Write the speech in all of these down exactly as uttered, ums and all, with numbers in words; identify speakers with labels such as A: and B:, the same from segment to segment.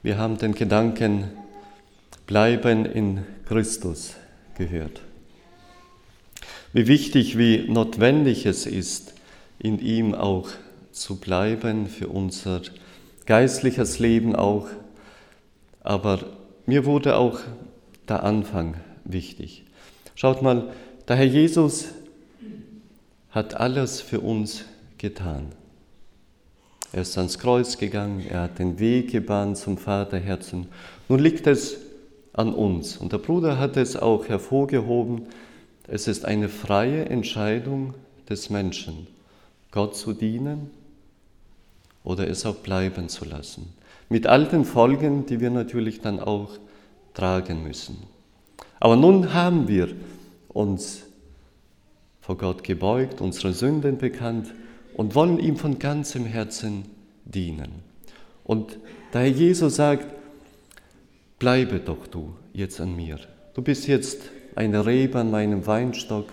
A: Wir haben den Gedanken Bleiben in Christus gehört. Wie wichtig, wie notwendig es ist, in ihm auch zu bleiben, für unser geistliches Leben auch. Aber mir wurde auch der Anfang wichtig. Schaut mal, der Herr Jesus hat alles für uns getan. Er ist ans Kreuz gegangen, er hat den Weg gebahnt zum Vaterherzen. Nun liegt es an uns. Und der Bruder hat es auch hervorgehoben, es ist eine freie Entscheidung des Menschen, Gott zu dienen oder es auch bleiben zu lassen. Mit all den Folgen, die wir natürlich dann auch tragen müssen. Aber nun haben wir uns vor Gott gebeugt, unsere Sünden bekannt und wollen ihm von ganzem Herzen dienen. Und der Herr Jesus sagt, bleibe doch du jetzt an mir. Du bist jetzt eine Rebe an meinem Weinstock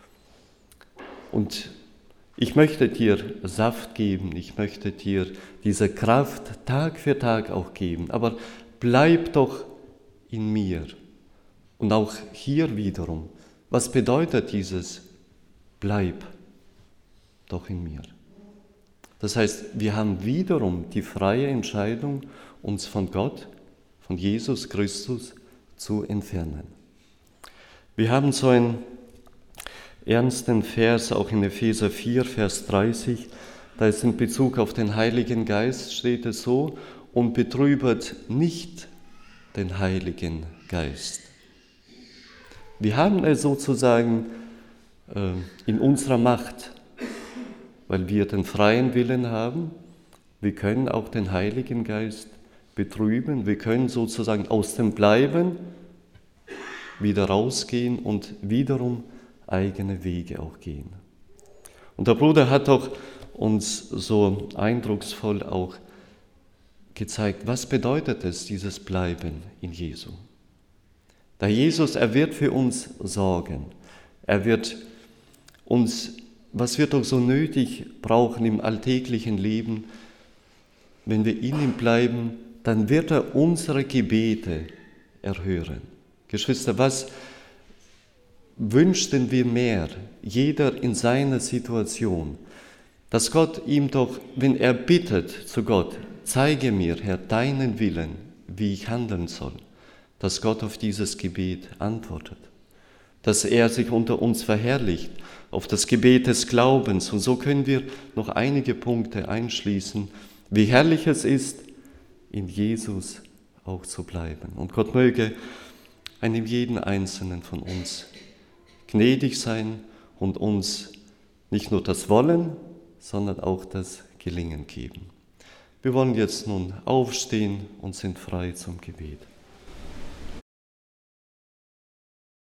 A: und ich möchte dir Saft geben, ich möchte dir diese Kraft Tag für Tag auch geben, aber bleib doch in mir. Und auch hier wiederum, was bedeutet dieses Bleib doch in mir? Das heißt, wir haben wiederum die freie Entscheidung, uns von Gott, von Jesus Christus zu entfernen. Wir haben so einen ernsten Vers, auch in Epheser vier, Vers dreißig, da ist in Bezug auf den Heiligen Geist, steht es so, und betrübet nicht den Heiligen Geist. Wir haben es sozusagen äh, in unserer Macht, weil wir den freien Willen haben. Wir können auch den Heiligen Geist betrüben. Wir können sozusagen aus dem Bleiben wieder rausgehen und wiederum eigene Wege auch gehen. Und der Bruder hat auch uns so eindrucksvoll auch gezeigt, was bedeutet es, dieses Bleiben in Jesu. Der Jesus, er wird für uns sorgen. Er wird uns, was wir doch so nötig brauchen im alltäglichen Leben, wenn wir in ihm bleiben, dann wird er unsere Gebete erhören. Geschwister, was wünschten wir mehr, jeder in seiner Situation, dass Gott ihm doch, wenn er bittet zu Gott, zeige mir, Herr, deinen Willen, wie ich handeln soll, dass Gott auf dieses Gebet antwortet, dass er sich unter uns verherrlicht, auf das Gebet des Glaubens. Und so können wir noch einige Punkte einschließen, wie herrlich es ist, in Jesus auch zu bleiben. Und Gott möge einem jeden Einzelnen von uns gnädig sein und uns nicht nur das Wollen, sondern auch das Gelingen geben. Wir wollen jetzt nun aufstehen und sind frei zum Gebet.